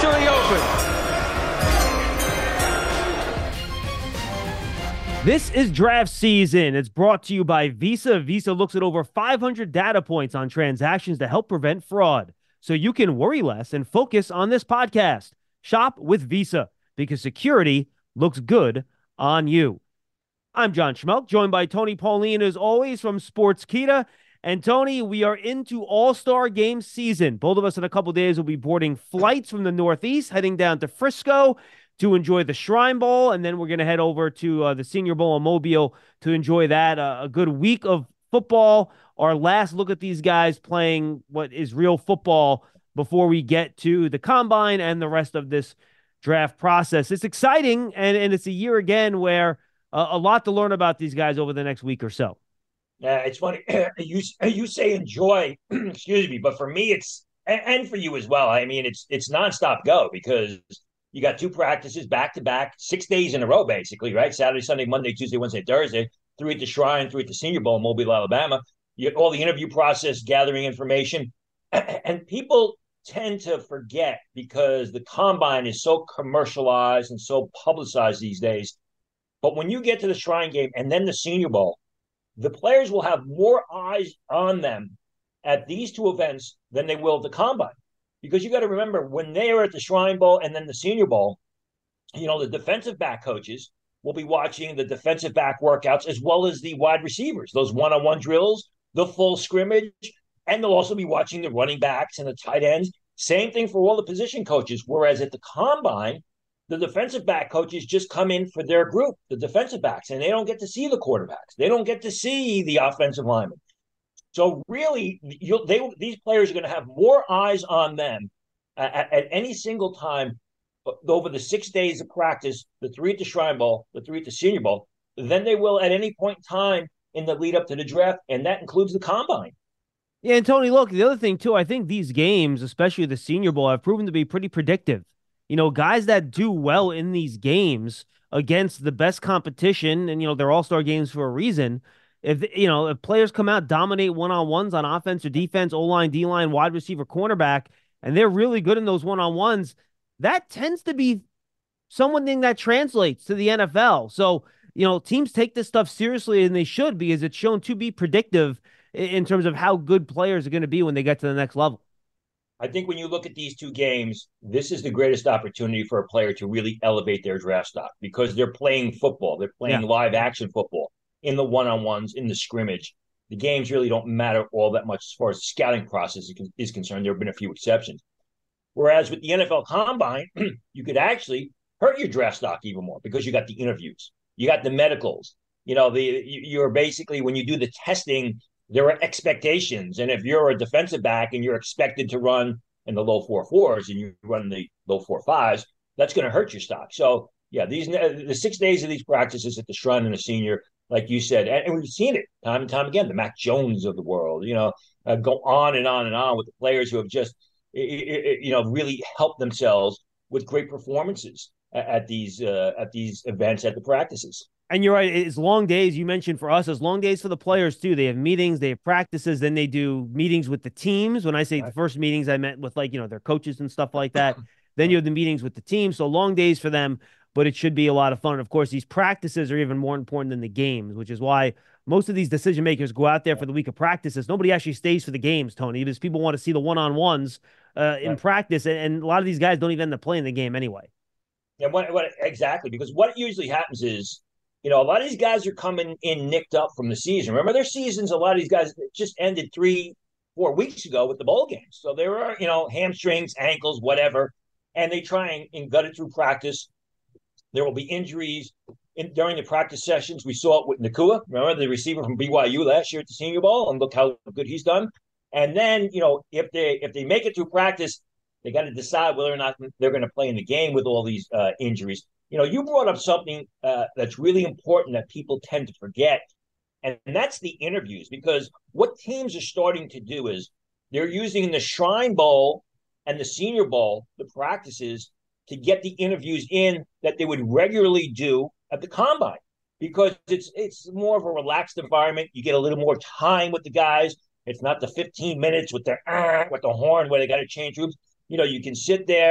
officially open. This is draft season. It's brought to you by Visa. Visa looks at over 500 data points on transactions to help prevent fraud, so you can worry less and focus on this podcast. Shop with Visa because security looks good on you. I'm John Schmelk, joined by Tony Pauline, as always, from Sportskeeda. And Tony, we are into All-Star Game season. Both of us in a couple days will be boarding flights from the Northeast, heading down to Frisco to enjoy the Shrine Bowl, and then we're going to head over to the Senior Bowl in Mobile to enjoy that. A good week of football. Our last look at these guys playing what is real football before we get to the Combine and the rest of this draft process. It's exciting, and it's a year again where a lot to learn about these guys over the next week or so. Yeah, it's funny. You say enjoy, excuse me, but for me, and for you as well. I mean, it's nonstop go because you got two practices back to back, 6 days in a row, basically, right? Saturday, Sunday, Monday, Tuesday, Wednesday, Thursday, 3 at the Shrine, 3 at the Senior Bowl in Mobile, Alabama. You get all the interview process, gathering information, and people tend to forget because the Combine is so commercialized and so publicized these days. But when you get to the Shrine Game and then the Senior Bowl, the players will have more eyes on them at these two events than they will at the Combine. Because you got to remember, when they are at the Shrine Bowl and then the Senior Bowl, the defensive back coaches will be watching the defensive back workouts as well as the wide receivers, those one-on-one drills, the full scrimmage, and they'll also be watching the running backs and the tight ends. Same thing for all the position coaches. Whereas at the Combine, the defensive back coaches just come in for their group, the defensive backs, and they don't get to see the quarterbacks. They don't get to see the offensive linemen. So really, these players are going to have more eyes on them at any single time over the 6 days of practice, the 3 at the Shrine Bowl, the 3 at the Senior Bowl, than they will at any point in time in the lead up to the draft, and that includes the Combine. Yeah, and Tony, look, the other thing, too, I think these games, especially the Senior Bowl, have proven to be pretty predictive. Guys that do well in these games against the best competition, and, they're all-star games for a reason. If players come out, dominate one-on-ones on offense or defense, O-line, D-line, wide receiver, cornerback, and they're really good in those one-on-ones, that tends to be something that translates to the NFL. So, teams take this stuff seriously, and they should, because it's shown to be predictive in terms of how good players are going to be when they get to the next level. I think when you look at these two games, this is the greatest opportunity for a player to really elevate their draft stock because they're playing football. They're playing live action football in the one-on-ones, in the scrimmage. The games really don't matter all that much as far as the scouting process is concerned. There have been a few exceptions. Whereas with the NFL Combine, you could actually hurt your draft stock even more because you got the interviews. You got the medicals. You're basically, when you do the testing, there are expectations. And if you're a defensive back and you're expected to run in the low 4.4s and you run the low 4.5s, that's going to hurt your stock. So, yeah, the 6 days of these practices at the Shrine and the Senior, like you said, and we've seen it time and time again, the Mac Jones of the world, go on and on and on with the players who have just, really helped themselves with great performances at these events, at the practices. And you're right. It's long days. You mentioned for us, it's long days for the players too. They have meetings, they have practices, then they do meetings with the teams. When I say the first meetings, I meant with their coaches and stuff like that. Then you have the meetings with the team. So long days for them, but it should be a lot of fun. And of course, these practices are even more important than the games, which is why most of these decision makers go out there for the week of practices. Nobody actually stays for the games, Tony, because people want to see the one-on-ones in practice. And a lot of these guys don't even end up playing the game anyway. Yeah, exactly. Because what usually happens is, a lot of these guys are coming in nicked up from the season. Remember, their seasons, a lot of these guys just ended 3-4 weeks ago with the bowl games. So there are, hamstrings, ankles, whatever, and they try and gut it through practice. There will be injuries during the practice sessions. We saw it with Nacua. Remember, the receiver from BYU last year at the Senior Bowl, and look how good he's done. And then, if they make it through practice, they got to decide whether or not they're going to play in the game with all these injuries. You brought up something that's really important that people tend to forget, and that's the interviews. Because what teams are starting to do is they're using the Shrine Bowl and the Senior Bowl, the practices, to get the interviews in that they would regularly do at the Combine. Because it's more of a relaxed environment. You get a little more time with the guys. It's not the 15 minutes with the horn where they got to change rooms. You can sit there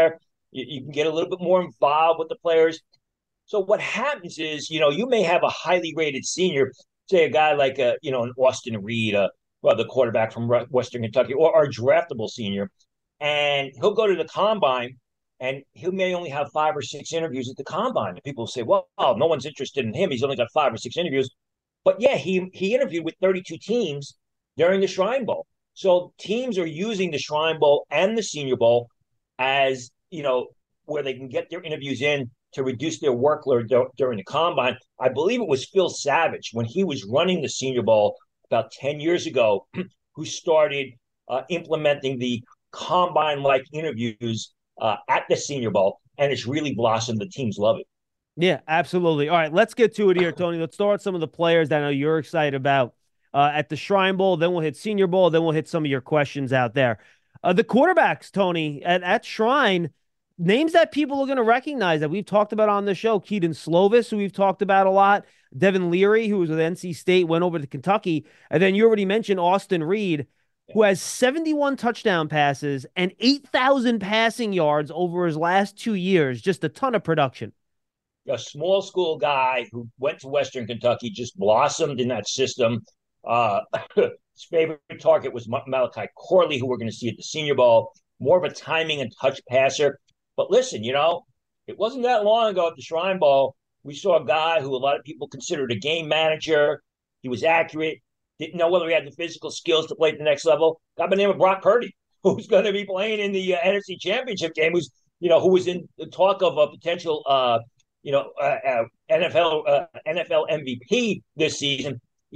You can get a little bit more involved with the players. So what happens is, you may have a highly rated senior, say a guy like an Austin Reed, well, the quarterback from Western Kentucky, or a draftable senior, and he'll go to the combine, and he may only have 5 or 6 interviews at the combine. And people say, well, no one's interested in him. He's only got 5 or 6 interviews. But yeah, he interviewed with 32 teams during the Shrine Bowl. So teams are using the Shrine Bowl and the Senior Bowl as, where they can get their interviews in to reduce their workload during the combine. I believe it was Phil Savage when he was running the Senior Bowl about 10 years ago, who started implementing the combine-like interviews at the Senior Bowl, and it's really blossomed. The teams love it. Yeah, absolutely. All right, let's get to it here, Tony. Let's start with some of the players that I know you're excited about at the Shrine Bowl. Then we'll hit Senior Bowl. Then we'll hit some of your questions out there. The quarterbacks, Tony, at Shrine, names that people are going to recognize that we've talked about on the show. Keaton Slovis, who we've talked about a lot. Devin Leary, who was with NC State, went over to Kentucky. And then you already mentioned Austin Reed, who has 71 touchdown passes and 8,000 passing yards over his last 2 years. Just a ton of production. A small school guy who went to Western Kentucky, just blossomed in that system. His favorite target was Malachi Corley, who we're going to see at the Senior Bowl. More of a timing and touch passer. But listen, it wasn't that long ago at the Shrine Bowl, we saw a guy who a lot of people considered a game manager. He was accurate, didn't know whether he had the physical skills to play at the next level. Guy by the name of Brock Purdy, who's going to be playing in the NFC Championship game, who was in the talk of a potential NFL MVP this season.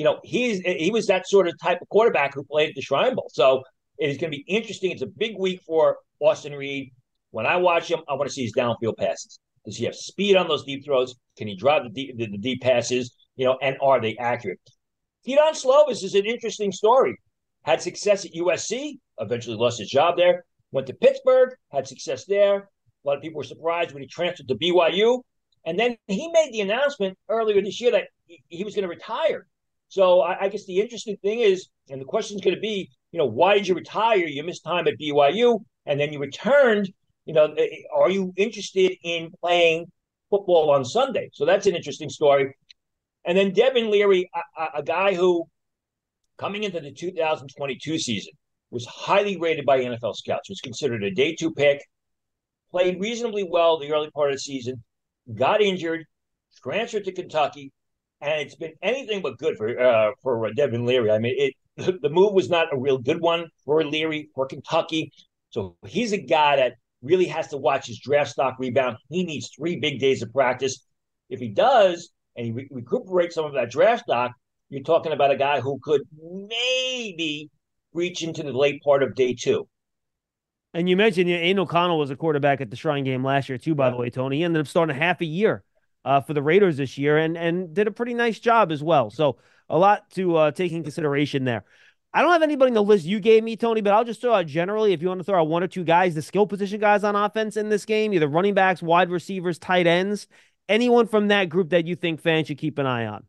He was that sort of type of quarterback who played at the Shrine Bowl. So it is going to be interesting. It's a big week for Austin Reed. When I watch him, I want to see his downfield passes. Does he have speed on those deep throws? Can he drive the deep passes? And are they accurate? Keaton Slovis is an interesting story. Had success at USC, eventually lost his job there. Went to Pittsburgh, had success there. A lot of people were surprised when he transferred to BYU. And then he made the announcement earlier this year that he was going to retire. So I guess the interesting thing is, and the question is going to be, why did you retire? You missed time at BYU, and then you returned. Are you interested in playing football on Sunday? So that's an interesting story. And then Devin Leary, a guy who, coming into the 2022 season, was highly rated by NFL scouts, was considered a day 2 pick, played reasonably well the early part of the season, got injured, transferred to Kentucky, and it's been anything but good for Devin Leary. I mean, the move was not a real good one for Leary, for Kentucky. So he's a guy that really has to watch his draft stock rebound. He needs 3 big days of practice. If he does, and he recuperates some of that draft stock, you're talking about a guy who could maybe reach into the late part of day 2. And you mentioned Aiden O'Connell was a quarterback at the Shrine game last year too, by the way, Tony. He ended up starting half a year for the Raiders this year and did a pretty nice job as well. So a lot to take in consideration there. I don't have anybody in the list you gave me, Tony, but I'll just throw out generally, if you want to throw out 1 or 2 guys, the skill position guys on offense in this game, either running backs, wide receivers, tight ends, anyone from that group that you think fans should keep an eye on.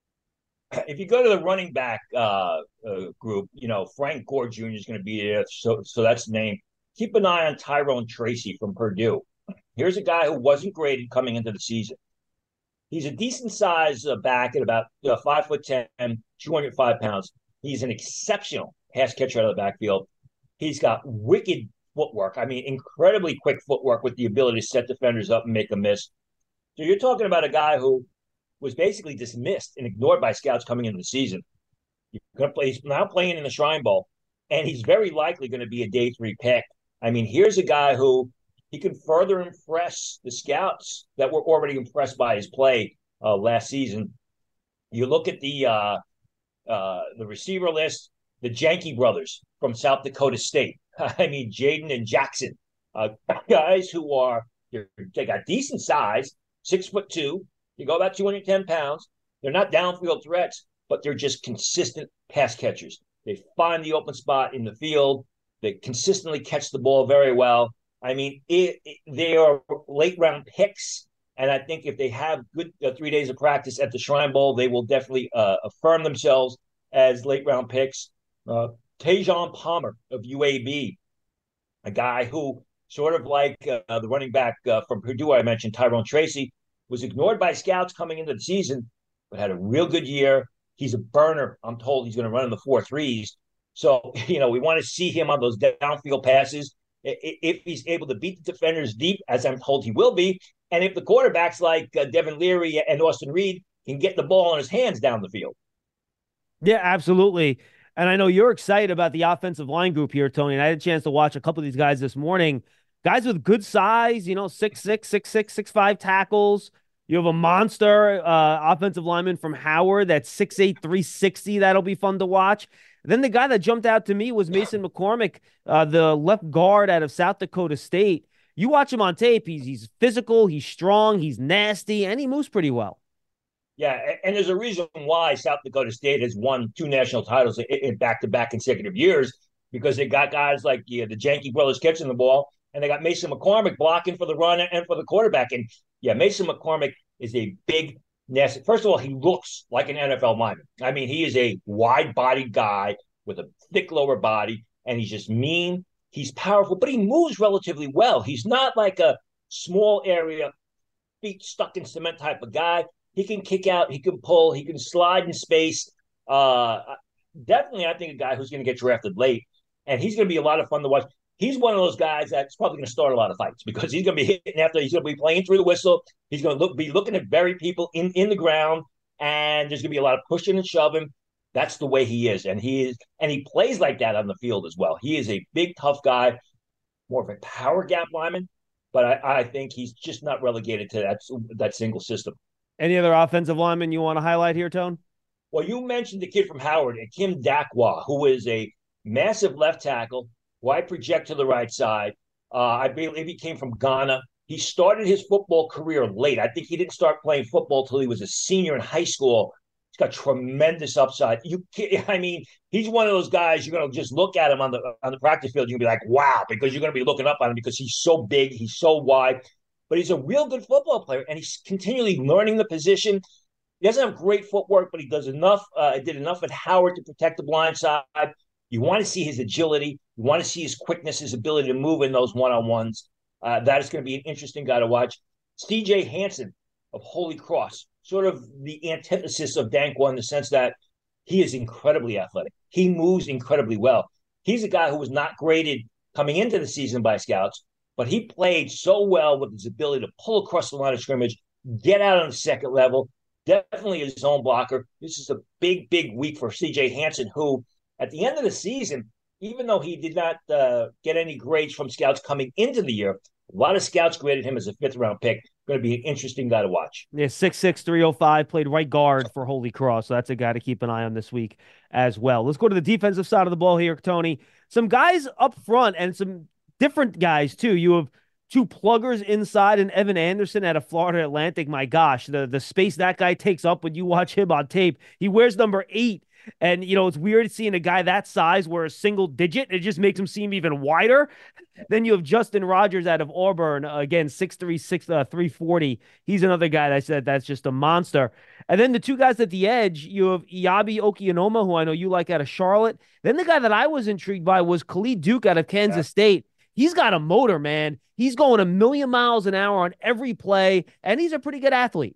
If you go to the running back group, Frank Gore Jr. is going to be there. So that's the name. Keep an eye on Tyrone Tracy from Purdue. Here's a guy who wasn't graded coming into the season. He's a decent size back at about 5'10", 205 pounds. He's an exceptional pass catcher out of the backfield. He's got wicked footwork. I mean, incredibly quick footwork with the ability to set defenders up and make a miss. So you're talking about a guy who was basically dismissed and ignored by scouts coming into the season. He's now playing in the Shrine Bowl, and he's very likely going to be a day 3 pick. I mean, here's a guy who he can further impress the scouts that were already impressed by his play last season. You look at the receiver list, the Janke brothers from South Dakota State. I mean, Jaden and Jackson, guys who they got decent size, 6'2". You go about 210 pounds. They're not downfield threats, but they're just consistent pass catchers. They find the open spot in the field. They consistently catch the ball very well. I mean, they are late round picks. And I think if they have good 3 days of practice at the Shrine Bowl, they will definitely affirm themselves as late round picks. Tajon Palmer of UAB, a guy who sort of like the running back from Purdue I mentioned, Tyrone Tracy, was ignored by scouts coming into the season, but had a real good year. He's a burner. I'm told he's going to run in the 4.3s. So, we want to see him on those downfield passes. If he's able to beat the defenders deep, as I'm told he will be, and if the quarterbacks like Devin Leary and Austin Reed can get the ball in his hands down the field. Yeah, absolutely. And I know you're excited about the offensive line group here, Tony. And I had a chance to watch a couple of these guys this morning. Guys with good size, 6'6", 6'6", 6'5" tackles. You have a monster offensive lineman from Howard that's 6'8", 360. That'll be fun to watch. Then the guy that jumped out to me was Mason McCormick, the left guard out of South Dakota State. You watch him on tape. He's physical, he's strong, he's nasty, and he moves pretty well. Yeah, and there's a reason why South Dakota State has won 2 national titles in back-to-back consecutive years, because they got guys like the Janke brothers catching the ball, and they got Mason McCormick blocking for the run and for the quarterback. And yeah, Mason McCormick is a big, nasty. First of all, he looks like an NFL lineman. I mean, he is a wide-bodied guy with a thick lower body, and he's just mean. He's powerful, but he moves relatively well. He's not like a small area, feet stuck in cement type of guy. He can kick out, he can pull, he can slide in space. Definitely, I think a guy who's going to get drafted late, and he's going to be a lot of fun to watch. He's one of those guys that's probably going to start a lot of fights because he's going to be hitting after, he's going to be playing through the whistle. He's going to be looking to bury people in the ground, and there's going to be a lot of pushing and shoving. That's the way he is, and he plays like that on the field as well. He is a big, tough guy, more of a power gap lineman, but I think he's just not relegated to that single system. Any other offensive linemen you want to highlight here, Tone? Well, you mentioned the kid from Howard, Kim Dakwa, who is a massive left tackle, who I project to the right side. I believe he came from Ghana. He started his football career late. I think he didn't start playing football till he was a senior in high school. He's got tremendous upside. He's one of those guys you're going to just look at him on the practice field. You're going to be like, wow, because you're going to be looking up on him because he's so big, he's so wide. But he's a real good football player, and he's continually learning the position. He doesn't have great footwork, but he does enough. Did enough at Howard to protect the blind side. You want to see his agility. You want to see his quickness, his ability to move in those one-on-ones. That is going to be an interesting guy to watch. C.J. Hansen of Holy Cross, sort of the antithesis of Dankwa in the sense that he is incredibly athletic. He moves incredibly well. He's a guy who was not graded coming into the season by scouts, but he played so well with his ability to pull across the line of scrimmage, get out on the second level, definitely his zone blocker. This is a big, big week for C.J. Hansen, who at the end of the season, even though he did not get any grades from scouts coming into the year, a lot of scouts graded him as a 5th-round pick. Going to be an interesting guy to watch. Yeah, 6'6", 305, played right guard for Holy Cross, so that's a guy to keep an eye on this week as well. Let's go to the defensive side of the ball here, Tony. Some guys up front and some different guys, too. You have 2 pluggers inside and Evan Anderson out of Florida Atlantic. My gosh, the space that guy takes up when you watch him on tape. He wears number 8. And, it's weird seeing a guy that size wear a single digit. It just makes him seem even wider. Then you have Justin Rogers out of Auburn, again, 6'3", 340. He's another guy that I said that's just a monster. And then the 2 guys at the edge, you have Iyabi Okianoma, who I know you like out of Charlotte. Then the guy that I was intrigued by was Khalid Duke out of Kansas State. He's got a motor, man. He's going a million miles an hour on every play, and he's a pretty good athlete.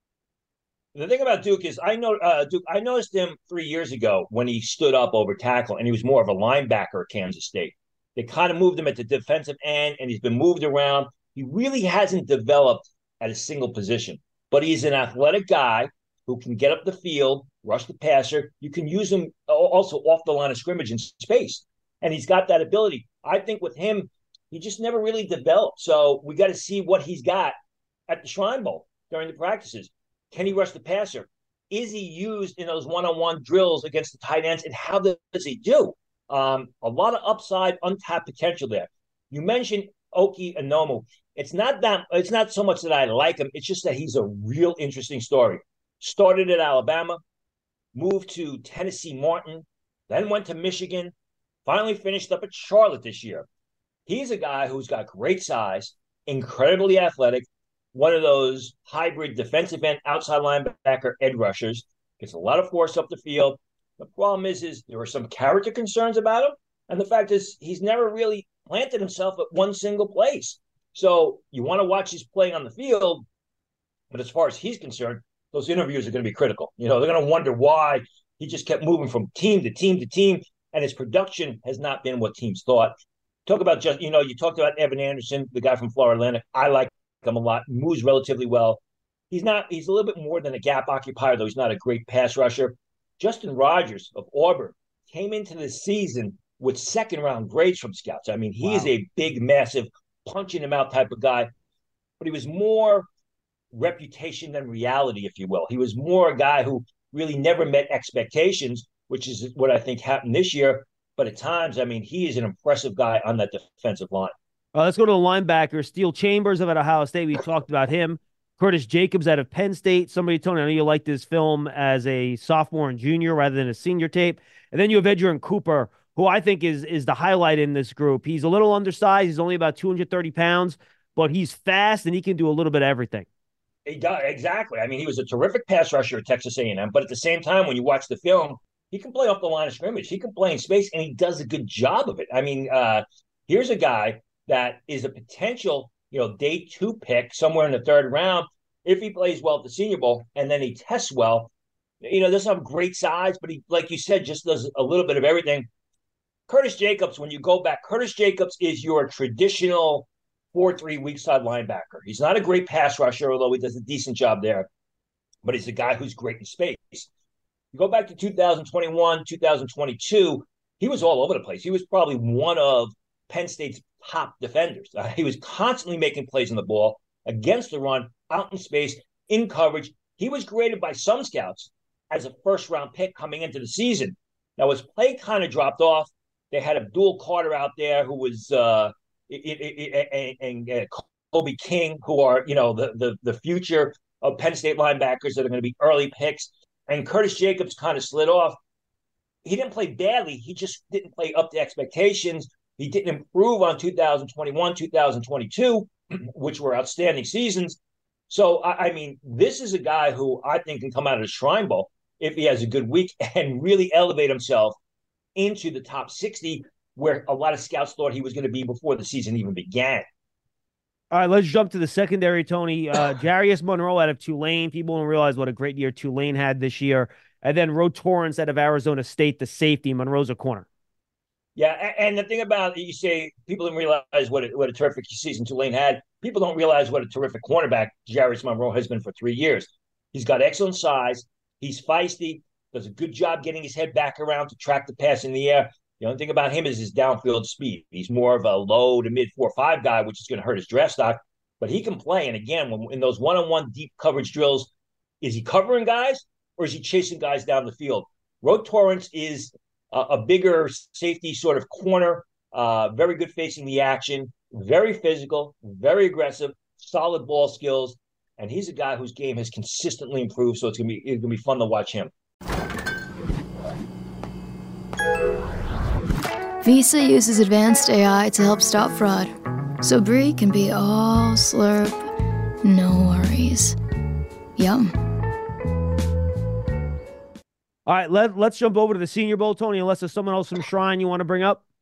The thing about Duke is I noticed him 3 years ago when he stood up over tackle, and he was more of a linebacker at Kansas State. They kind of moved him at the defensive end, and he's been moved around. He really hasn't developed at a single position, but he's an athletic guy who can get up the field, rush the passer. You can use him also off the line of scrimmage in space, and he's got that ability. I think with him, he just never really developed. So we got to see what he's got at the Shrine Bowl during the practices. Can he rush the passer? Is he used in those one-on-one drills against the tight ends, and how does he do? A lot of upside, untapped potential there. You mentioned Oki Anomu. It's not so much that I like him. It's just that he's a real interesting story. Started at Alabama, moved to Tennessee Martin, then went to Michigan, finally finished up at Charlotte this year. He's a guy who's got great size, incredibly athletic, one of those hybrid defensive end, outside linebacker, edge rushers. Gets a lot of force up the field. The problem is there were some character concerns about him. And the fact is he's never really planted himself at one single place. So you want to watch his play on the field, but as far as he's concerned, those interviews are going to be critical. They're going to wonder why he just kept moving from team to team to team, and his production has not been what teams thought. Talk about you talked about Evan Anderson, the guy from Florida Atlantic. I like him a lot. Moves relatively well. He's a little bit more than a gap occupier, though he's not a great pass rusher. Justin Rogers of Auburn came into the season with second round grades from scouts. I mean, he is a big, massive, punching him out type of guy, but he was more reputation than reality, if you will. He was more a guy who really never met expectations, which is what I think happened this year. But at times, I mean, he is an impressive guy on that defensive line. Let's go to the linebacker. Steele Chambers of Ohio State. We talked about him. Curtis Jacobs out of Penn State. Somebody told me, I know you like this film as a sophomore and junior rather than a senior tape. And then you have Edgerrin Cooper, who I think is the highlight in this group. He's a little undersized. He's only about 230 pounds, but he's fast and he can do a little bit of everything. He does, exactly. I mean, he was a terrific pass rusher at Texas A&M, but at the same time, when you watch the film, he can play off the line of scrimmage. He can play in space, and he does a good job of it. I mean, here's a guy that is a potential, day 2 pick somewhere in the 3rd round if he plays well at the Senior Bowl and then he tests well. Doesn't have great size, but he, like you said, just does a little bit of everything. Curtis Jacobs, when you go back, Curtis Jacobs is your traditional 4-3 weak side linebacker. He's not a great pass rusher, although he does a decent job there, but he's a guy who's great in space. You go back to 2021, 2022, he was all over the place. He was probably one of Penn State's top defenders. He was constantly making plays on the ball, against the run, out in space, in coverage. He was graded by some scouts as a first-round pick coming into the season. Now, his play kind of dropped off. They had Abdul Carter out there who was and Kobe King, who are, the future of Penn State linebackers that are going to be early picks. And Curtis Jacobs kind of slid off. He didn't play badly. He just didn't play up to expectations. He didn't improve on 2021, 2022, which were outstanding seasons. So, I mean, this is a guy who I think can come out of the Shrine Bowl if he has a good week and really elevate himself into the top 60, where a lot of scouts thought he was going to be before the season even began. All right, let's jump to the secondary, Tony. Jarius Monroe out of Tulane. People don't realize what a great year Tulane had this year. And then Ro Torrence out of Arizona State, the safety. Monroe's a corner. Yeah, and the thing about it, you say people didn't realize what a terrific season Tulane had. People don't realize what a terrific cornerback Jarius Monroe has been for 3 years. He's got excellent size. He's feisty, does a good job getting his head back around to track the pass in the air. The only thing about him is his downfield speed. He's more of a low to mid 4.5 guy, which is going to hurt his draft stock. But he can play. And again, when in those one-on-one deep coverage drills, is he covering guys or is he chasing guys down the field? Ro Torrence is a bigger safety sort of corner, very good facing the action, very physical, very aggressive, solid ball skills. And he's a guy whose game has consistently improved. So it's gonna be fun to watch him. Visa uses advanced AI to help stop fraud, so Brie can be all slurp, no worries. Yum. All right, let's jump over to the Senior Bowl, Tony, unless there's someone else from Shrine you want to bring up.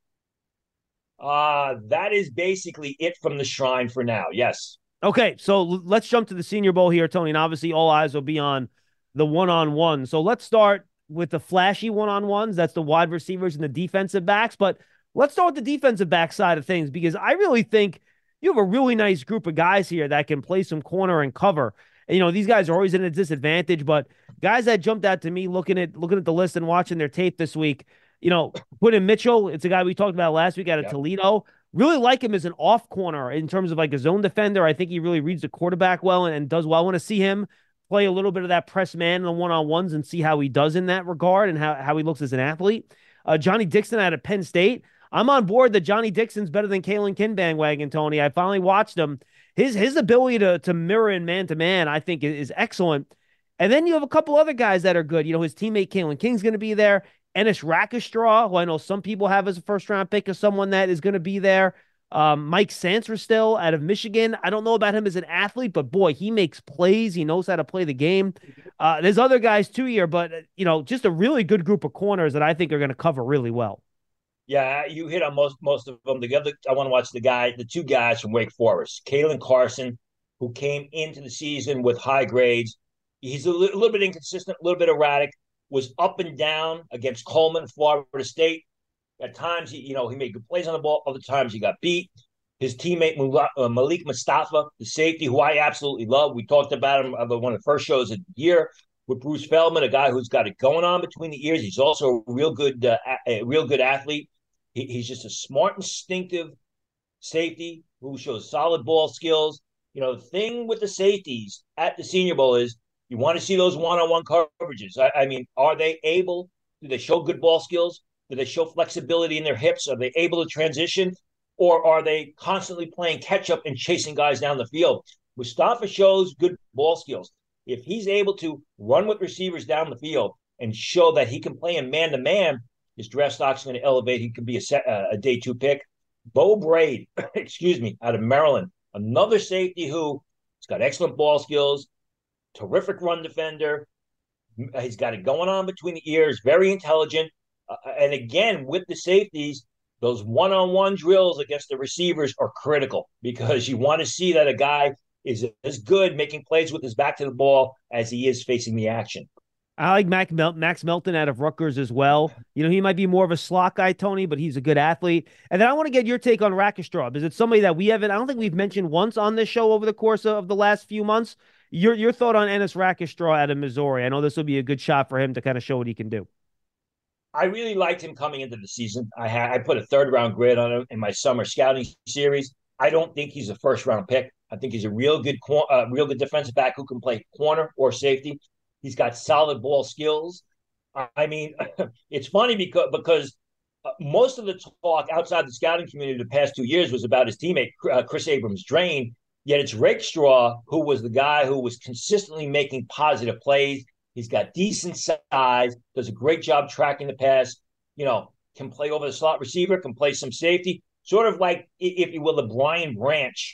That is basically it from the Shrine for now, yes. Okay, so let's jump to the Senior Bowl here, Tony, and obviously all eyes will be on the one-on-one. So let's start with the flashy one-on-ones. That's the wide receivers and the defensive backs. But let's start with the defensive back side of things, because I really think you have a really nice group of guys here that can play some corner and cover. And, these guys are always in a disadvantage, but guys that jumped out to me looking at the list and watching their tape this week, Quinton Mitchell, it's a guy we talked about last week out of Toledo. Really like him as an off corner in terms of like a zone defender. I think he really reads the quarterback well and does well. I want to see him play a little bit of that press man in the one-on-ones and see how he does in that regard and how he looks as an athlete. Johnny Dixon out of Penn State. I'm on board that Johnny Dixon's better than Kalen King bandwagon, Tony. I finally watched him. His ability to mirror in man-to-man, I think, is excellent. And then you have a couple other guys that are good. His teammate Kalen King's going to be there. Ennis Rakestraw, who I know some people have as a first-round pick, is someone that is going to be there. Mike Sainristil out of Michigan. I don't know about him as an athlete, but boy, he makes plays. He knows how to play the game. There's other guys too here, but just a really good group of corners that I think are going to cover really well. Yeah, you hit on most of them. I want to watch the two guys from Wake Forest, Kalen Carson, who came into the season with high grades. He's a little bit inconsistent, a little bit erratic. Was up and down against Coleman, Florida State. At times, he made good plays on the ball. Other times, he got beat. His teammate Malik Mustafa, the safety, who I absolutely love. We talked about him on one of the first shows of the year with Bruce Feldman, a guy who's got it going on between the ears. He's also a real good athlete. He's just a smart, instinctive safety who shows solid ball skills. The thing with the safeties at the Senior Bowl is you want to see those one-on-one coverages. I mean, are they able? Do they show good ball skills? Do they show flexibility in their hips? Are they able to transition? Or are they constantly playing catch-up and chasing guys down the field? Mustafa shows good ball skills. If he's able to run with receivers down the field and show that he can play in man-to-man, his draft stock's going to elevate. He could be a day 2 pick. Bo Braid, out of Maryland, another safety who's got excellent ball skills, terrific run defender. He's got it going on between the ears, very intelligent. And again, with the safeties, those one-on-one drills against the receivers are critical because you want to see that a guy is as good making plays with his back to the ball as he is facing the action. I like Max Melton out of Rutgers as well. He might be more of a slot guy, Tony, but he's a good athlete. And then I want to get your take on Rackstraw. Is it somebody that I don't think we've mentioned once on this show over the course of the last few months? Your thought on Ennis Rackstraw out of Missouri. I know this will be a good shot for him to kind of show what he can do. I really liked him coming into the season. I put a 3rd-round grade on him in my summer scouting series. I don't think he's a 1st-round pick. I think he's a real good defensive back who can play corner or safety. He's got solid ball skills. I mean, it's funny because most of the talk outside the scouting community the past 2 years was about his teammate, Chris Abrams-Draine, yet it's Rakestraw who was the guy who was consistently making positive plays. He's got decent size, does a great job tracking the pass, can play over the slot receiver, can play some safety, sort of like, if you will, the Brian Branch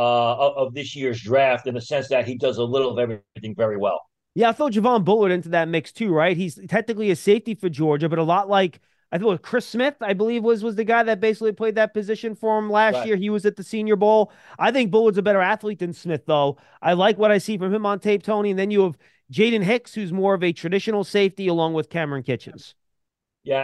of this year's draft in the sense that he does a little of everything very well. Yeah, I throw Javon Bullard into that mix too, right? He's technically a safety for Georgia, but a lot like, I thought Chris Smith, I believe, was the guy that basically played that position for him last year. He was at the Senior Bowl. I think Bullard's a better athlete than Smith, though. I like what I see from him on tape, Tony. And then you have Jaden Hicks, who's more of a traditional safety, along with Cameron Kitchens. Yeah,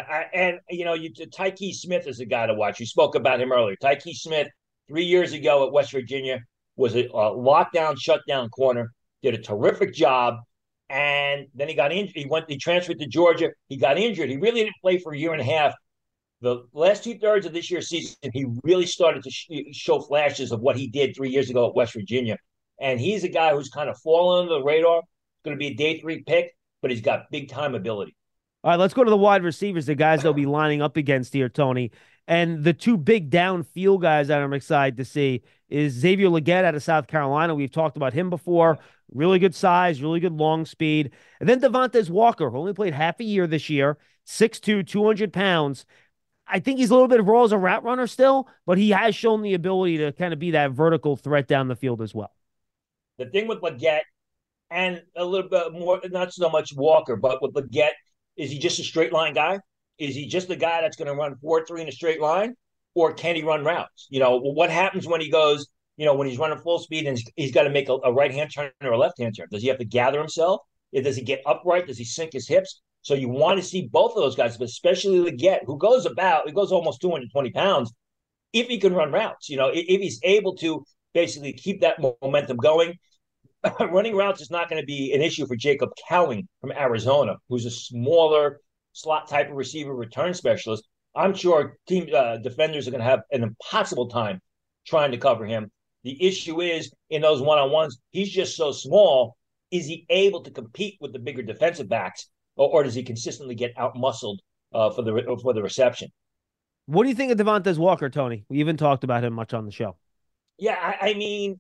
Tyke Smith is a guy to watch. You spoke about him earlier. Tyke Smith, 3 years ago at West Virginia, was a lockdown, shutdown corner, did a terrific job. And then he got injured. He transferred to Georgia. He got injured. He really didn't play for a year and a half. The last 2/3 of this year's season, he really started to show flashes of what he did 3 years ago at West Virginia. And he's a guy who's kind of fallen under the radar. Going to be a day 3 pick, but he's got big time ability. All right, let's go to the wide receivers, the guys they'll be lining up against here, Tony. And the 2 big downfield guys that I'm excited to see is Xavier Legette out of South Carolina. We've talked about him before. Really good size, really good long speed. And then Devontae Walker, who only played half a year this year, 6'2", 200 pounds. I think he's a little bit raw as a route runner still, but he has shown the ability to kind of be that vertical threat down the field as well. The thing with Legette, and a little bit more, not so much Walker, but with Legette, is he just a straight line guy? Is he just a guy that's going to run 4.3 in a straight line? Or can he run routes? What happens when he goes, when he's running full speed and he's got to make a right-hand turn or a left-hand turn? Does he have to gather himself? Does he get upright? Does he sink his hips? So you want to see both of those guys, but especially Legette, who goes almost 220 pounds, if he can run routes, if he's able to basically keep that momentum going. Running routes is not going to be an issue for Jacob Cowing from Arizona, who's a smaller slot type of receiver return specialist. I'm sure team defenders are going to have an impossible time trying to cover him. The issue is in those one-on-ones, he's just so small. Is he able to compete with the bigger defensive backs, or does he consistently get out-muscled for the reception? What do you think of Devontae Walker, Tony? We even talked about him much on the show. Yeah, I mean,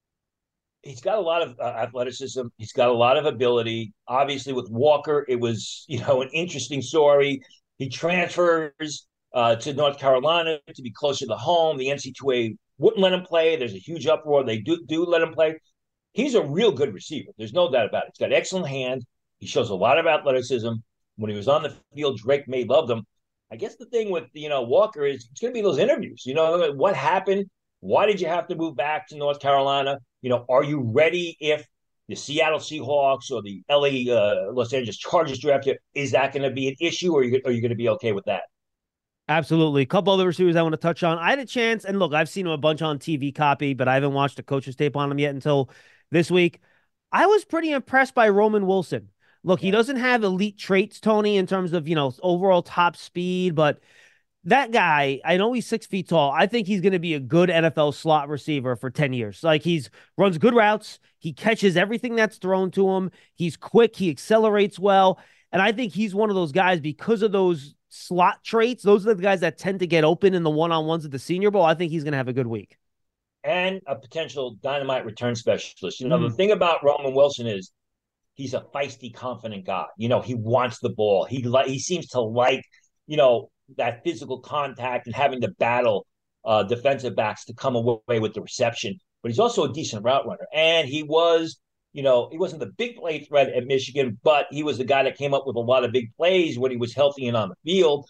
he's got a lot of athleticism. He's got a lot of ability. Obviously, with Walker, it was an interesting story. He transfers to North Carolina to be closer to home. The NC2A wouldn't let him play. There's a huge uproar. They do let him play. He's a real good receiver. There's no doubt about it. He's got excellent hands. He shows a lot of athleticism. When he was on the field, Drake May loved him. I guess the thing with, Walker is it's going to be those interviews. What happened? Why did you have to move back to North Carolina? Are you ready if the Seattle Seahawks or the Los Angeles Chargers draft you? Is that going to be an issue, or are you going to be okay with that? Absolutely. A couple other receivers I want to touch on. I had a chance, and look, I've seen him a bunch on TV copy, but I haven't watched a coach's tape on him yet until this week. I was pretty impressed by Roman Wilson. Look, he doesn't have elite traits, Tony, in terms of, overall top speed, but that guy, I know he's 6 feet tall. I think he's going to be a good NFL slot receiver for 10 years. Like, he's runs good routes. He catches everything that's thrown to him. He's quick. He accelerates well. And I think he's one of those guys because of those slot traits. Those are the guys that tend to get open in the one-on-ones at the Senior Bowl. I think he's going to have a good week. And a potential dynamite return specialist. The thing about Roman Wilson is he's a feisty, confident guy. He wants the ball. He seems to like, that physical contact and having to battle defensive backs to come away with the reception. But he's also a decent route runner. And he was, he wasn't the big play threat at Michigan, but he was the guy that came up with a lot of big plays when he was healthy and on the field.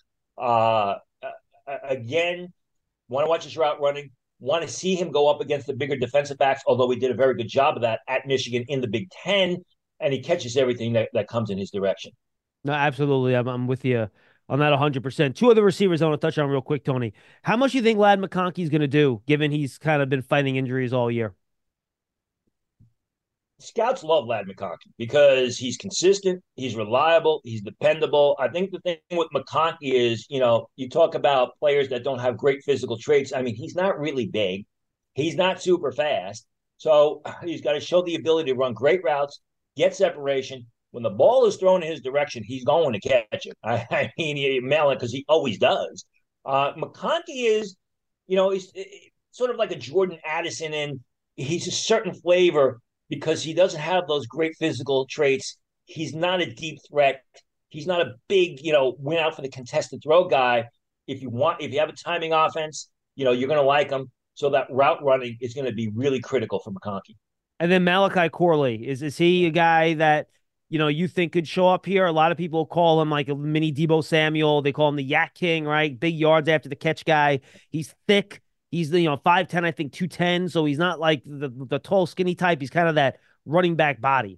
Again, want to watch his route running. Want to see him go up against the bigger defensive backs, although he did a very good job of that at Michigan in the Big Ten, and he catches everything that comes in his direction. No, absolutely. I'm with you on that 100%. Two other receivers I want to touch on real quick, Tony. How much do you think Ladd McConkey is going to do, given he's kind of been fighting injuries all year? Scouts love Ladd McConkey because he's consistent, he's reliable, he's dependable. I think the thing with McConkey is, you talk about players that don't have great physical traits. I mean, he's not really big. He's not super fast. So he's got to show the ability to run great routes, get separation. When the ball is thrown in his direction, he's going to catch it. I mean, he mail it because he always does. McConkey is, he's sort of like a Jordan Addison, and he's a certain flavor because he doesn't have those great physical traits. He's not a deep threat. He's not a big, win out for the contested throw guy. If you have a timing offense, you're going to like him. So that route running is going to be really critical for McConkey. And then Malachi Corley, is he a guy that, you think could show up here? A lot of people call him like a mini Deebo Samuel. They call him the Yak King, right? Big yards after the catch guy. He's thick. He's 5'10", I think 210. So he's not like the tall, skinny type. He's kind of that running back body.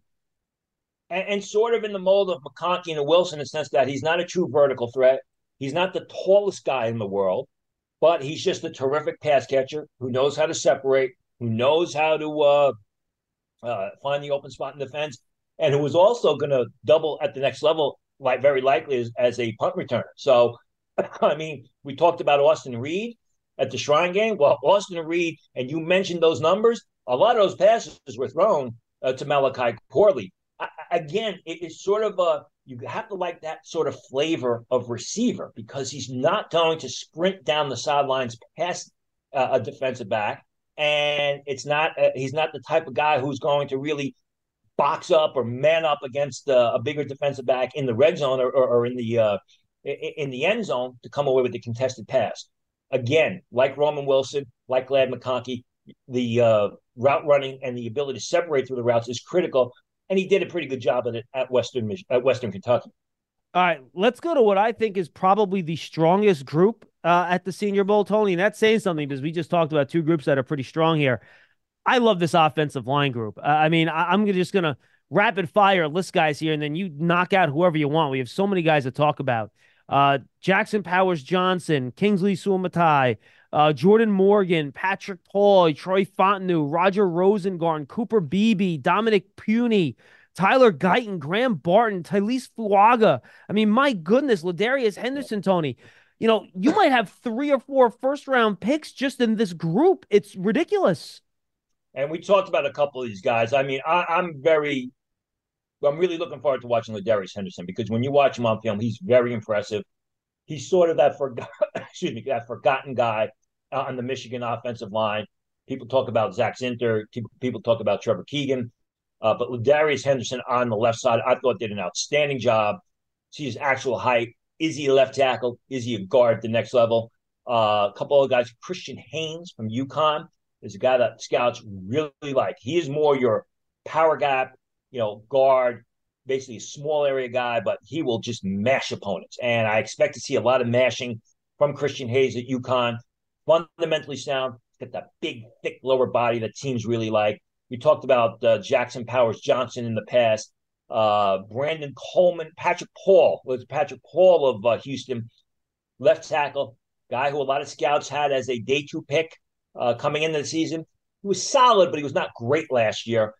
And sort of in the mold of McConkey and Wilson, in the sense that he's not a true vertical threat. He's not the tallest guy in the world, but he's just a terrific pass catcher who knows how to separate, who knows how to find the open spot in defense, and who was also going to double at the next level, like very likely as a punt returner. So, I mean, we talked about Austin Reed at the Shrine Game. Well, Austin Reed, and you mentioned those numbers, a lot of those passes were thrown to Malachi Corley. Again, it's sort of you have to like that sort of flavor of receiver because he's not going to sprint down the sidelines past a defensive back. And he's not the type of guy who's going to really box up or man up against a bigger defensive back in the red zone or in the end zone to come away with the contested pass. Again, like Roman Wilson, like Ladd McConkey, the route running and the ability to separate through the routes is critical. And he did a pretty good job of it at Western Kentucky. All right, let's go to what I think is probably the strongest group at the Senior Bowl, Tony. And that's saying something because we just talked about two groups that are pretty strong here. I love this offensive line group. I'm just going to rapid fire list guys here, and then you knock out whoever you want. We have so many guys to talk about. Jackson Powers Johnson, Kingsley Suamataia, Jordan Morgan, Patrick Paul, Troy Fontenot, Roger Rosengarten, Cooper Beebe, Dominic Puny, Tyler Guyton, Graham Barton, Tylise Fuaga. I mean, my goodness, Ladarius Henderson, Tony. You might have 3 or 4 first-round picks just in this group. It's ridiculous. And we talked about a couple of these guys. I mean, I'm really looking forward to watching Ladarius Henderson because when you watch him on film, he's very impressive. He's sort of that forgotten guy on the Michigan offensive line. People talk about Zach Zinter. People talk about Trevor Keegan. But Ladarius Henderson on the left side, I thought did an outstanding job. See his actual height. Is he a left tackle? Is he a guard at the next level? A couple of guys, Christian Haynes from UConn is a guy that scouts really like. He is more your power gap, guard, basically a small area guy, but he will just mash opponents. And I expect to see a lot of mashing from Christian Hayes at UConn. Fundamentally sound. He's got that big, thick lower body that teams really like. We talked about Jackson Powers Johnson in the past. Brandon Coleman, Patrick Paul of Houston, left tackle, guy who a lot of scouts had as a day two pick coming into the season. He was solid, but he was not great last year.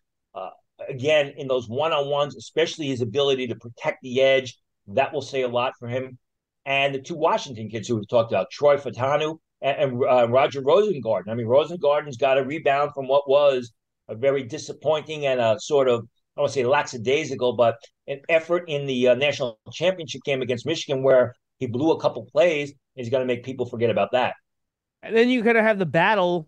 Again, in those one-on-ones, especially his ability to protect the edge, that will say a lot for him. And the two Washington kids who we've talked about, Troy Fautanu and Roger Rosengarten. I mean, Rosengarten's got a rebound from what was a very disappointing and a sort of, I don't want to say lackadaisical, but an effort in the national championship game against Michigan where he blew a couple plays. He's going to make people forget about that. And then you kind of have the battle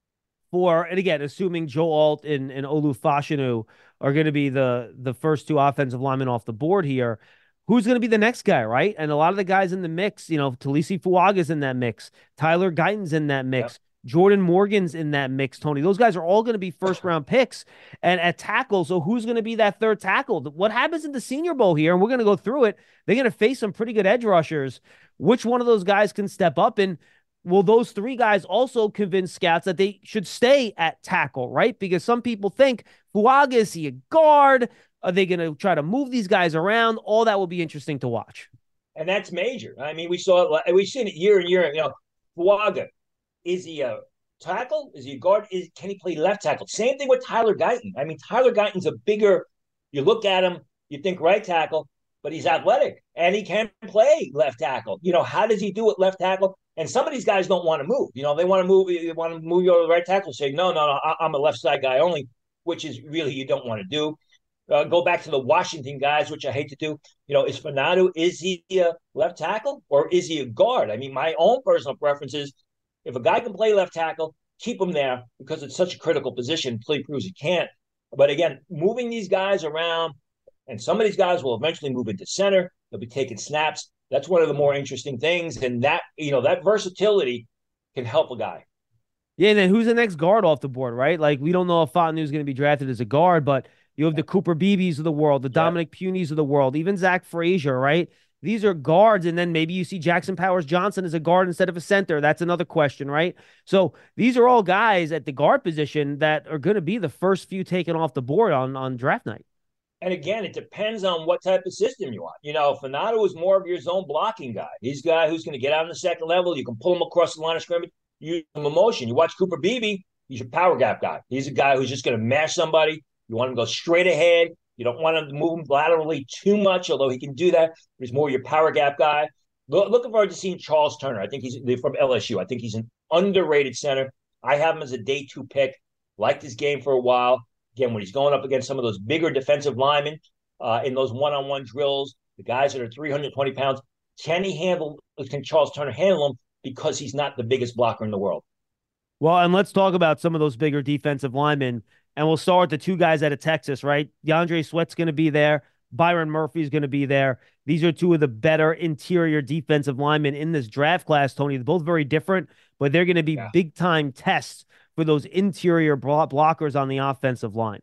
for, and again, assuming Joe Alt and Olu Fashanu are going to be the first two offensive linemen off the board here, who's going to be the next guy, right? And a lot of the guys in the mix, Talisi Fuaga's in that mix. Tyler Guyton's in that mix. Yep. Jordan Morgan's in that mix, Tony. Those guys are all going to be first-round picks. And at tackle, so who's going to be that third tackle? What happens in the Senior Bowl here, and we're going to go through it, they're going to face some pretty good edge rushers. Which one of those guys can step up? And will those three guys also convince scouts that they should stay at tackle, right? Because some people think, Fuaga, is he a guard? Are they going to try to move these guys around? All that will be interesting to watch. And that's major. I mean, we've seen it year and year. Fuaga, is he a tackle? Is he a guard? Can he play left tackle? Same thing with Tyler Guyton. I mean, Tyler Guyton's a bigger, you look at him, you think right tackle, but he's athletic and he can play left tackle. How does he do it left tackle? And some of these guys don't want to move. They want to move. They want to move you over the right tackle. Say, no, I'm a left side guy only, which is really you don't want to do. Go back to the Washington guys, which I hate to do. Is Fautanu, is he a left tackle or is he a guard? I mean, my own personal preference is if a guy can play left tackle, keep him there because it's such a critical position until he proves he can't. But again, moving these guys around, and some of these guys will eventually move into center. They'll be taking snaps. That's one of the more interesting things. And that, that versatility can help a guy. Yeah, and then who's the next guard off the board, right? Like, we don't know if Fautanu is going to be drafted as a guard, but you have the Cooper Beebes of the world, the Dominic Puneys of the world, even Zach Frazier, right? These are guards, and then maybe you see Jackson Powers Johnson as a guard instead of a center. That's another question, right? So these are all guys at the guard position that are going to be the first few taken off the board on draft night. And again, it depends on what type of system you want. Fautanu is more of your zone blocking guy. He's a guy who's going to get out on the second level. You can pull him across the line of scrimmage, use him in motion. You watch Cooper Beebe, he's your power gap guy. He's a guy who's just going to mash somebody. You want him to go straight ahead. You don't want him to move him laterally too much, although he can do that. He's more your power gap guy. Looking forward to seeing Charles Turner. I think he's from LSU. I think he's an underrated center. I have him as a day two pick. Liked his game for a while. Again, when he's going up against some of those bigger defensive linemen in those one-on-one drills, the guys that are 320 pounds, can Charles Turner handle them because he's not the biggest blocker in the world? Well, and let's talk about some of those bigger defensive linemen. And we'll start with the two guys out of Texas, right? DeAndre Sweat's going to be there. Byron Murphy's going to be there. These are two of the better interior defensive linemen in this draft class, Tony. They're both very different, but they're going to be big-time tests for those interior blockers on the offensive line.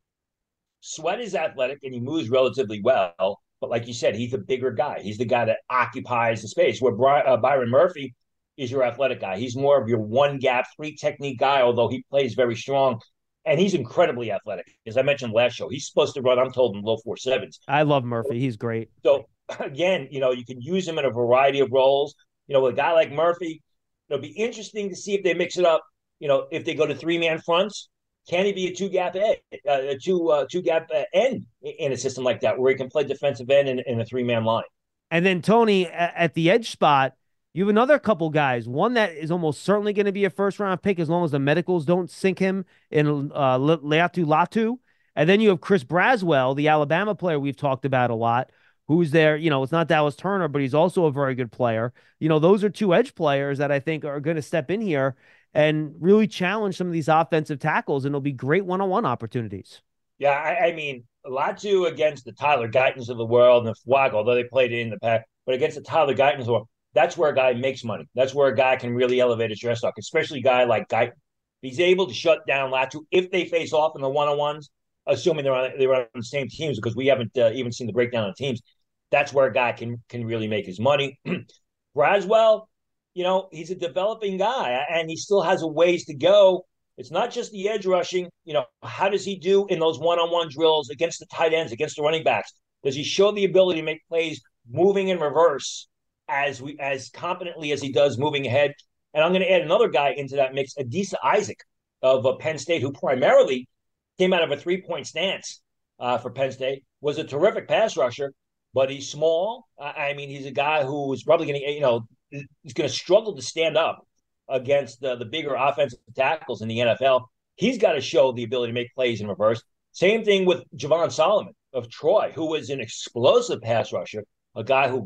Sweat is athletic, and he moves relatively well. But like you said, he's a bigger guy. He's the guy that occupies the space, where Byron Murphy is your athletic guy. He's more of your one-gap, three-technique guy, although he plays very strong. And he's incredibly athletic. As I mentioned last show, he's supposed to run, I'm told, in low 4.7s. I love Murphy. He's great. So, again, you can use him in a variety of roles. With a guy like Murphy, it'll be interesting to see if they mix it up. If they go to three-man fronts, can he be a two-gap end in a system like that where he can play defensive end in a three-man line? And then, Tony, at the edge spot, you have another couple guys. One that is almost certainly going to be a first-round pick as long as the medicals don't sink him in Leatu Latu. And then you have Chris Braswell, the Alabama player we've talked about a lot, who's there. It's not Dallas Turner, but he's also a very good player. Those are two edge players that I think are going to step in here and really challenge some of these offensive tackles, and it'll be great one-on-one opportunities. Yeah, I mean, Latu against the Tyler Guytons of the world and the Fuaga, although they played it in the pack, but against the Tyler Guytons of the world, that's where a guy makes money. That's where a guy can really elevate his draft stock, especially a guy like Guyton. He's able to shut down Latu if they face off in the one-on-ones. assuming they were on the same teams because we haven't even seen the breakdown of teams. That's where a guy can really make his money. Braswell, he's a developing guy and he still has a ways to go. It's not just the edge rushing. How does he do in those one-on-one drills against the tight ends, against the running backs? Does he show the ability to make plays moving in reverse as competently as he does moving ahead? And I'm going to add another guy into that mix, Adisa Isaac of Penn State, who primarily came out of a three-point stance for Penn State, was a terrific pass rusher, but he's small. I mean, he's a guy who is probably going to, he's going to struggle to stand up against the bigger offensive tackles in the NFL. He's got to show the ability to make plays in reverse. Same thing with Javon Solomon of Troy, who was an explosive pass rusher, a guy who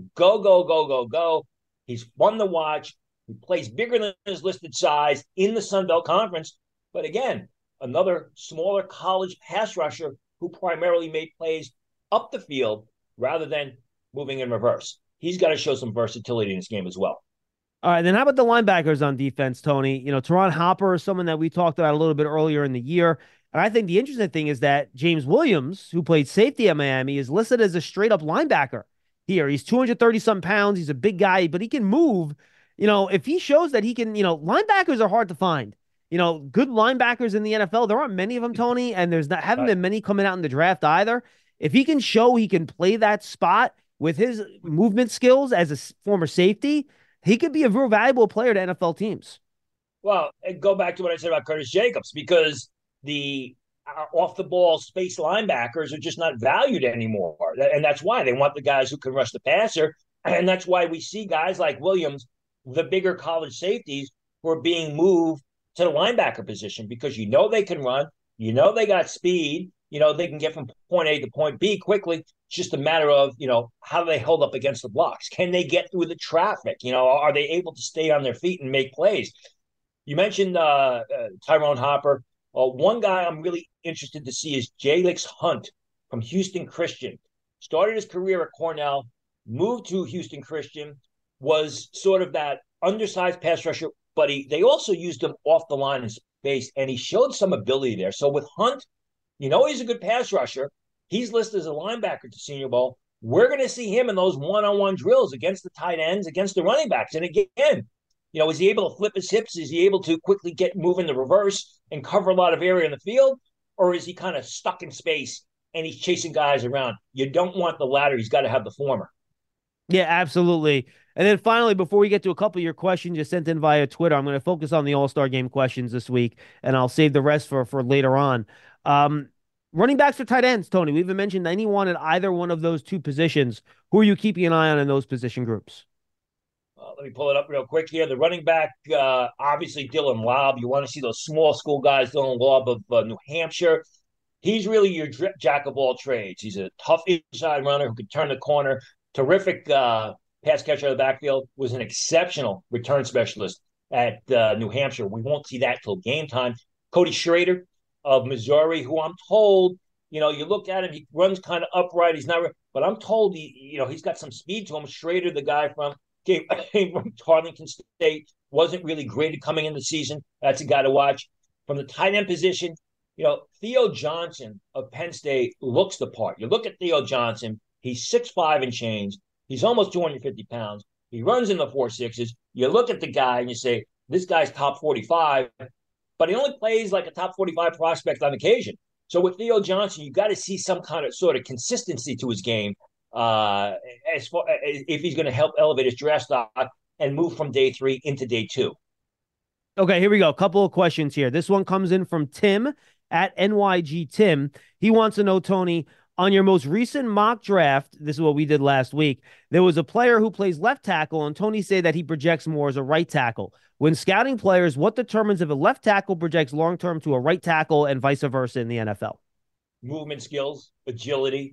go. He's fun to watch. He plays bigger than his listed size in the Sun Belt Conference. But again, another smaller college pass rusher who primarily made plays up the field rather than moving in reverse. He's got to show some versatility in this game as well. All right, then how about the linebackers on defense, Tony? Teron Hopper is someone that we talked about a little bit earlier in the year. And I think the interesting thing is that James Williams, who played safety at Miami, is listed as a straight-up linebacker here. He's 230-something pounds. He's a big guy, but he can move. If he shows that he can, linebackers are hard to find. Good linebackers in the NFL, there aren't many of them, Tony, and haven't been many coming out in the draft either. If he can show he can play that spot with his movement skills as a former safety, he could be a real valuable player to NFL teams. Well, go back to what I said about Curtis Jacobs, because the off-the-ball space linebackers are just not valued anymore. And that's why they want the guys who can rush the passer. And that's why we see guys like Williams, the bigger college safeties, who are being moved to the linebacker position because they can run, they got speed, they can get from point A to point B quickly. It's just a matter of, how do they hold up against the blocks? Can they get through the traffic? Are they able to stay on their feet and make plays? You mentioned Tyrone Hopper. One guy I'm really interested to see is Jalix Hunt from Houston Christian. Started his career at Cornell, moved to Houston Christian, was sort of that undersized pass rusher, but they also used him off the line in space, and he showed some ability there. So with Hunt, he's a good pass rusher. He's listed as a linebacker to Senior Bowl. We're going to see him in those one-on-one drills against the tight ends, against the running backs. And again, is he able to flip his hips? Is he able to quickly get moving the reverse and cover a lot of area in the field? Or is he kind of stuck in space and he's chasing guys around? You don't want the latter. He's got to have the former. Yeah, absolutely. And then finally, before we get to a couple of your questions you sent in via Twitter, I'm going to focus on the All-Star Game questions this week, and I'll save the rest for later on. Running backs or tight ends, Tony? We haven't mentioned anyone at either one of those two positions. Who are you keeping an eye on in those position groups? Let me pull it up real quick here. The running back, obviously Dylan Laub. You want to see those small school guys. Dylan Laub of New Hampshire. He's really your jack of all trades. He's a tough inside runner who can turn the corner. Terrific pass catcher out of the backfield. Was an exceptional return specialist at New Hampshire. We won't see that till game time. Cody Schrader of Missouri, who I'm told, you look at him, he runs kind of upright. He's not, but I'm told he's got some speed to him. Schrader, the guy came from Tarleton State, wasn't really graded coming into the season. That's a guy to watch. From the tight end position, Theo Johnson of Penn State looks the part. You look at Theo Johnson, he's 6'5" and change. He's almost 250 pounds. He runs in the 4.6s. You look at the guy and you say, this guy's top 45, but he only plays like a top 45 prospect on occasion. So with Theo Johnson, you got to see some kind of sort of consistency to his game as far if he's going to help elevate his draft stock and move from day 3 into day 2. Okay, here we go. A couple of questions here. This one comes in from Tim at NYG Tim. He wants to know, Tony, on your most recent mock draft, this is what we did last week, there was a player who plays left tackle, and Tony said that he projects more as a right tackle. When scouting players, what determines if a left tackle projects long-term to a right tackle and vice versa in the NFL? Movement skills, agility.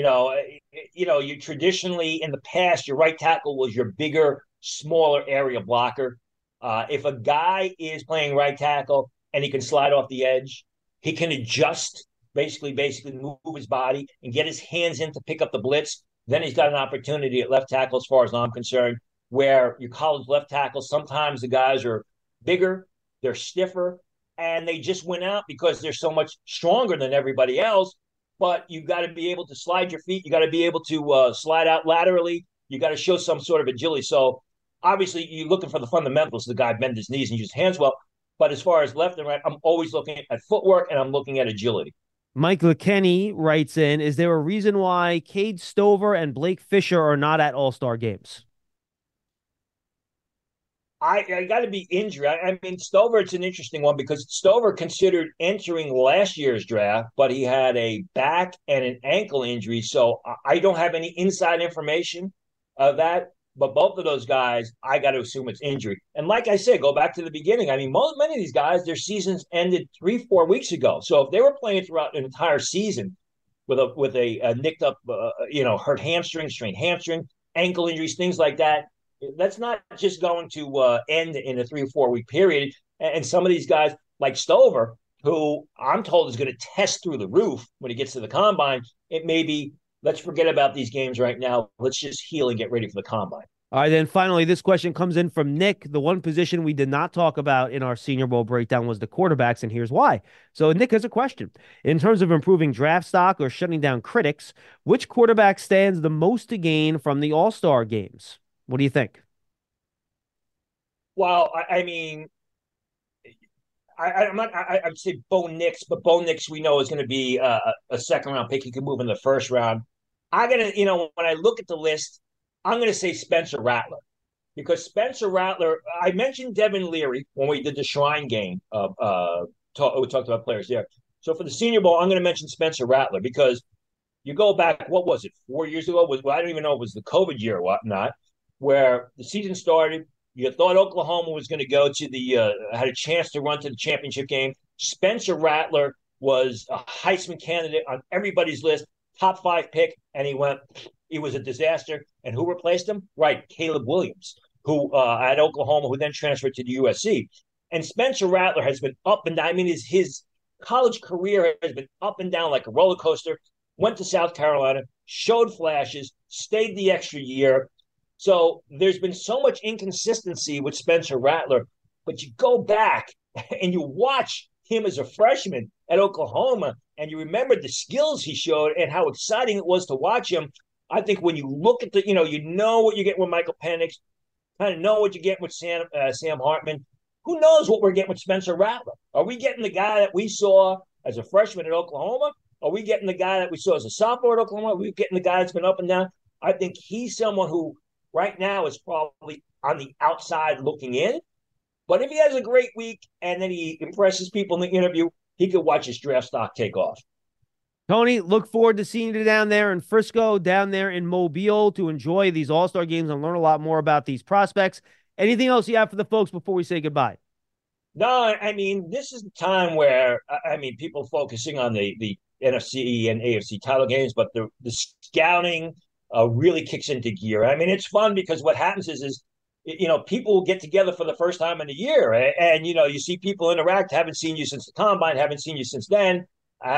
You traditionally in the past, your right tackle was your bigger, smaller area blocker. If a guy is playing right tackle and he can slide off the edge, he can adjust, basically move his body and get his hands in to pick up the blitz. Then he's got an opportunity at left tackle, as far as I'm concerned, where your college left tackles, sometimes the guys are bigger, they're stiffer, and they just went out because they're so much stronger than everybody else. But you got to be able to slide your feet. You got to be able to slide out laterally. You got to show some sort of agility. So obviously, you're looking for the fundamentals. The guy bend his knees and use hands well. But as far as left and right, I'm always looking at footwork and I'm looking at agility. Mike LeKenney writes in, is there a reason why Cade Stover and Blake Fisher are not at All-Star games? I got to be injured. I mean, Stover, it's an interesting one because Stover considered entering last year's draft, but he had a back and an ankle injury. So I don't have any inside information of that. But both of those guys, I got to assume it's injury. And like I said, go back to the beginning. I mean, many of these guys, their seasons ended 3-4 weeks ago. So if they were playing throughout an entire season with a nicked up, hurt hamstring, strained hamstring, ankle injuries, things like that, that's not just going to end in a 3 or 4 week period. And some of these guys, like Stover, who I'm told is going to test through the roof when he gets to the combine, it may be, let's forget about these games right now. Let's just heal and get ready for the combine. All right, then finally, this question comes in from Nick. The one position we did not talk about in our Senior Bowl breakdown was the quarterbacks, and here's why. So Nick has a question. In terms of improving draft stock or shutting down critics, which quarterback stands the most to gain from the All-Star games? What do you think? Well, I mean, I'd say Bo Nix, but Bo Nix we know is going to be a second round pick. He can move in the first round. When I look at the list, I'm going to say Spencer Rattler because Spencer Rattler, I mentioned Devin Leary when we did the Shrine game. We talked about players there. So for the Senior Bowl, I'm going to mention Spencer Rattler because you go back, what was it, 4 years ago? I don't even know if it was the COVID year or whatnot, where the season started. You thought Oklahoma was going to go to had a chance to run to the championship game. Spencer Rattler was a Heisman candidate on everybody's list, top 5 pick, and he was a disaster. And who replaced him? Right, Caleb Williams, who at Oklahoma, who then transferred to the USC. And Spencer Rattler has been up and down. I mean, his college career has been up and down like a roller coaster. Went to South Carolina, showed flashes, stayed the extra year. So there's been so much inconsistency with Spencer Rattler, but you go back and you watch him as a freshman at Oklahoma, and you remember the skills he showed and how exciting it was to watch him. I think when you look at you know what you get with Michael Penix, kind of know what you get with Sam Hartman. Who knows what we're getting with Spencer Rattler? Are we getting the guy that we saw as a freshman at Oklahoma? Are we getting the guy that we saw as a sophomore at Oklahoma? Are we getting the guy that's been up and down? I think he's someone who right now is probably on the outside looking in. But if he has a great week and then he impresses people in the interview, he could watch his draft stock take off. Tony, look forward to seeing you down there in Frisco, down there in Mobile to enjoy these All-Star games and learn a lot more about these prospects. Anything else you have for the folks before we say goodbye? No, I mean, this is the time where, people focusing on the NFC and AFC title games, but the scouting really kicks into gear. I mean, it's fun because what happens is people get together for the first time in a year, and you see people interact. Haven't seen you since the combine. Haven't seen you since then.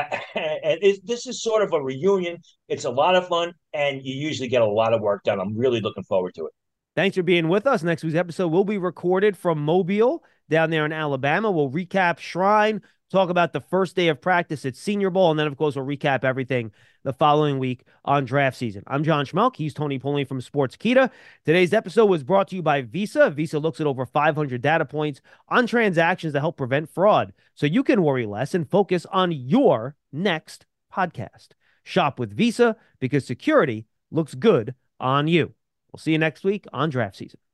And this is sort of a reunion. It's a lot of fun, and you usually get a lot of work done. I'm really looking forward to it. Thanks for being with us. Next week's episode will be recorded from Mobile down there in Alabama. We'll recap Shrine, talk about the first day of practice at Senior Bowl, and then, of course, we'll recap everything the following week on draft season. I'm John Schmelk. He's Tony Pauline from Sportskeeda. Today's episode was brought to you by Visa. Visa looks at over 500 data points on transactions to help prevent fraud, so you can worry less and focus on your next podcast. Shop with Visa because security looks good on you. We'll see you next week on draft season.